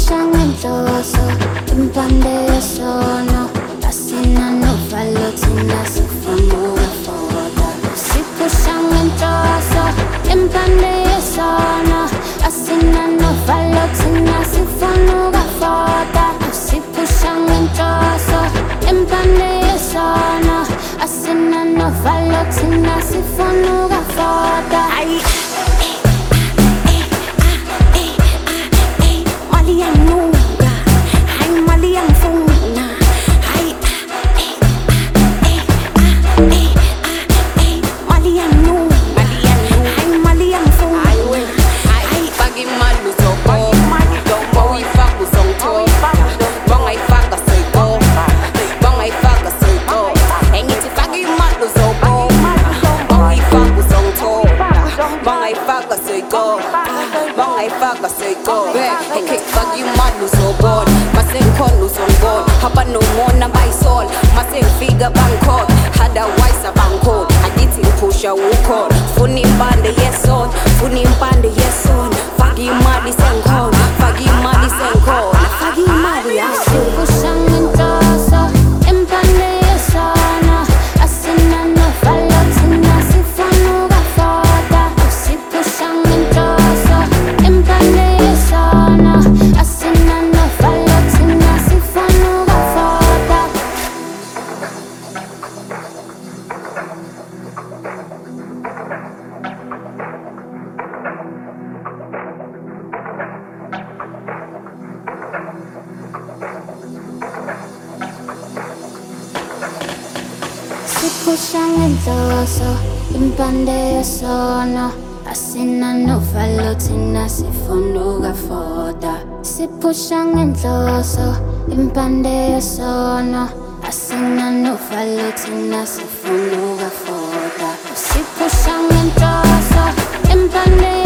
Sipusha ngenhloso impande yesono asinanuvalo thina sifuna ukufota. Sipusha ngenhloso impande yesono asinanuvalo thina sifuna ukufota. Sipusha ngenhloso impande yesono asinanuvalo thina sifuna ukufota. Hapa no more na by soul Masing figa Bangkok Otherwise a Bangkok Aditi pusha ukon Funi mbande yeson Funi mbande yeson Fagi mali senkon Fagi mali senkon Fagi mali yeson Sipusha ngenhloso impande yesono asinanuvalo thina sifuna ukufota. Sipusha ngenhloso impande yesono asinanuvalo thina sifuna ukufota. Sipusha ngenhloso impande yesono asinanuvalo thina sifuna ukufota. Sipusha ngenhloso impande yesono asinanuvalo thina sifuna ukufota. Sipusha ngenhloso impande